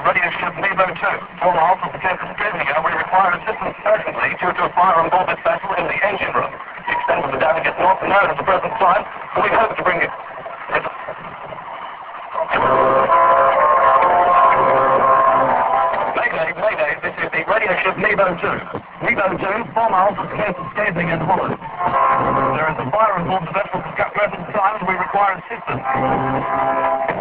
radio ship Nebo 2. 4 miles from the Cape of Stravia, we require assistance urgently due to a fire on board this vessel in the engine room. The extent of the damage is not known at the present time, but we hope to bring it... Mayday, this is the radio ship Nebo 2. Nebo 2, 4 miles from the Cape of Scathing in Holland. There is a fire on board the vessel at the present time, and we require assistance.